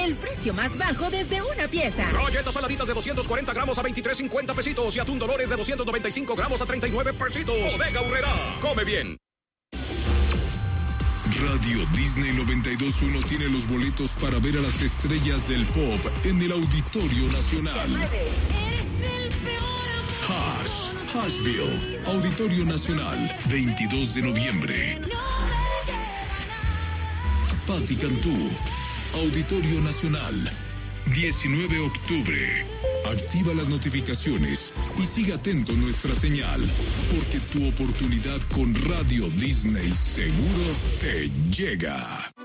el precio más bajo desde una pieza. Galletas saladitas de 240 gramos a 23.50 pesitos y atún Dolores de 295 gramos a 39 pesitos. Bodega Aurrerá. Come bien. Radio Disney 92.1 tiene los boletos para ver a las estrellas del pop en el Auditorio Nacional. Asheville, Auditorio Nacional, 22 de noviembre. Patti Cantú, Auditorio Nacional, 19 de octubre. Activa las notificaciones y sigue atento a nuestra señal, porque tu oportunidad con Radio Disney seguro te llega.